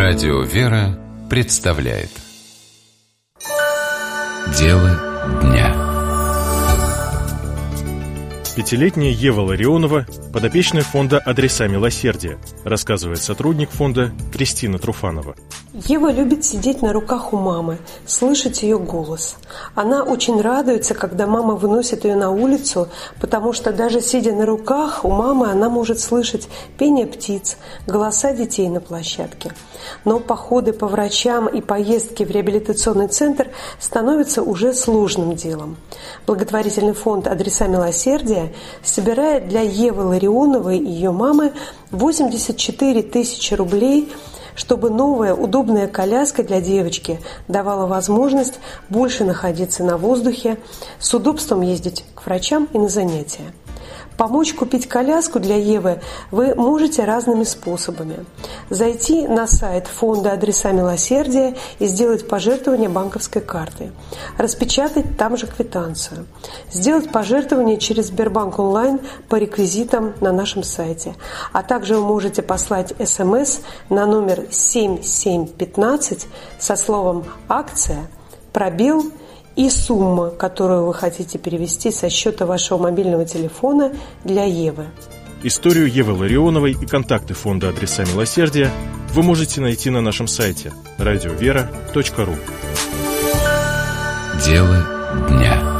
Радио «Вера» представляет «Дело дня». Пятилетняя Ева Ларионова – подопечная фонда «Адреса милосердия», рассказывает сотрудник фонда Кристина Труфанова. Ева любит сидеть на руках у мамы, слышать ее голос. Она очень радуется, когда мама выносит ее на улицу, потому что даже сидя на руках у мамы, она может слышать пение птиц, голоса детей на площадке. Но походы по врачам и поездки в реабилитационный центр становятся уже сложным делом. Благотворительный фонд «Адреса милосердия» собирает для Евы Ларионовой и ее мамы 84 тысячи рублей, чтобы новая удобная коляска для девочки давала возможность больше находиться на воздухе, с удобством ездить к врачам и на занятия. Помочь купить коляску для Евы вы можете разными способами. Зайти на сайт фонда «Адреса милосердия» и сделать пожертвование банковской картой. Распечатать там же квитанцию. Сделать пожертвование через Сбербанк онлайн по реквизитам на нашем сайте. А также вы можете послать СМС на номер 7715 со словом «Акция», пробел и сумма, которую вы хотите перевести со счета вашего мобильного телефона для Евы. Историю Евы Ларионовой и контакты фонда «Адреса милосердия» вы можете найти на нашем сайте радиовера.ру. Дело дня.